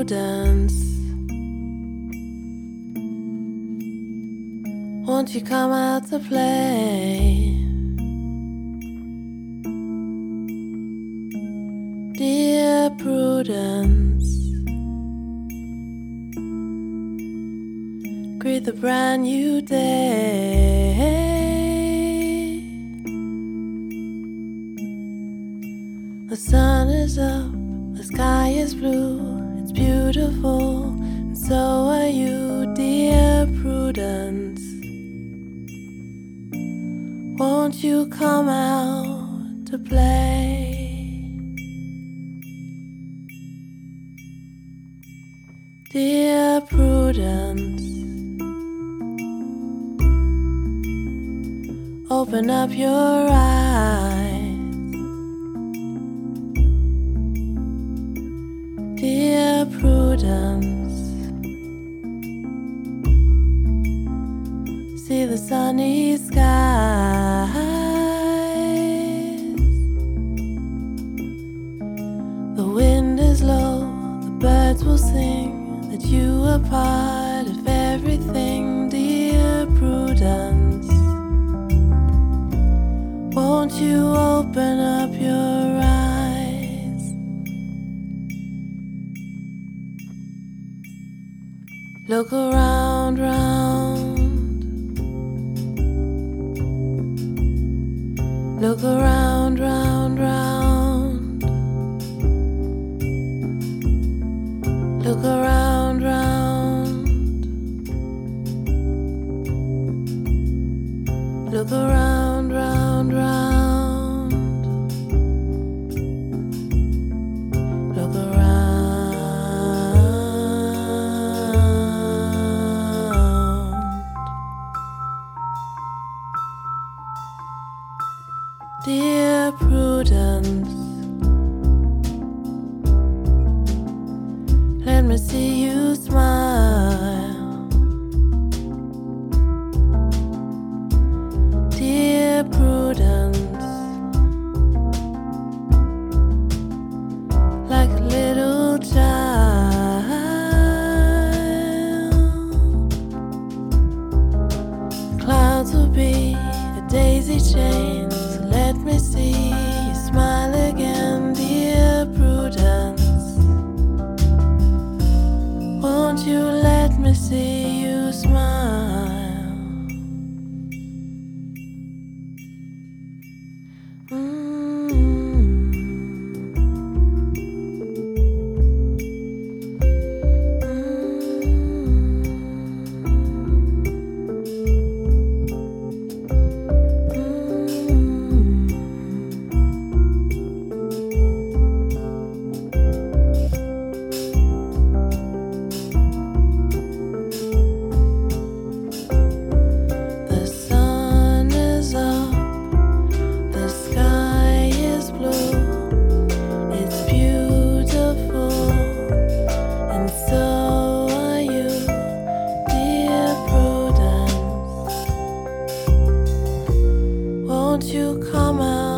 Prudence, won't you come out to play? Dear Prudence, greet the brand new day. The sun is up, the sky is blue, it's beautiful, and so are you, dear Prudence. Won't you come out to play? Dear Prudence, open up your eyes. Dear Prudence, see the sunny skies. The wind is low, the birds will sing that you are part of everything, dear Prudence. Won't you open up your eyes? Look around, round. Look around, round, round. Look around, round. Look around, round, round. Look around. Dear Prudence, let me see you smile. Dear Prudence, like a little child. Clouds will be a daisy chain. Let me see you smile again, dear Prudence. Won't you let me see you smile? Won't you come out?